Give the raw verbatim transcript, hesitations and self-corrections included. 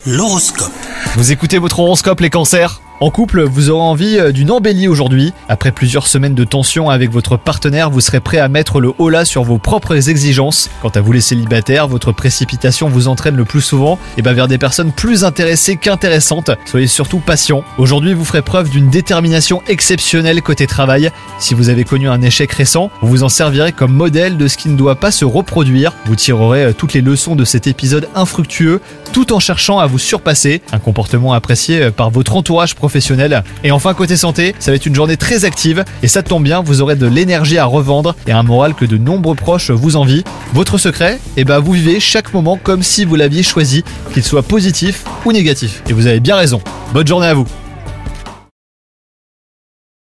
L'horoscope. Vous écoutez votre horoscope les cancers ? En couple, vous aurez envie d'une embellie aujourd'hui. Après plusieurs semaines de tension avec votre partenaire, vous serez prêt à mettre le holà sur vos propres exigences. Quant à vous les célibataires, votre précipitation vous entraîne le plus souvent et ben vers des personnes plus intéressées qu'intéressantes. Soyez surtout patient. Aujourd'hui, vous ferez preuve d'une détermination exceptionnelle côté travail. Si vous avez connu un échec récent, vous vous en servirez comme modèle de ce qui ne doit pas se reproduire. Vous tirerez toutes les leçons de cet épisode infructueux tout en cherchant à vous surpasser. Un comportement apprécié par votre entourage professionnel. professionnel. Et enfin côté santé, ça va être une journée très active et ça tombe bien, vous aurez de l'énergie à revendre et un moral que de nombreux proches vous envient. Votre secret, eh ben vous vivez chaque moment comme si vous l'aviez choisi, qu'il soit positif ou négatif. Et vous avez bien raison. Bonne journée à vous.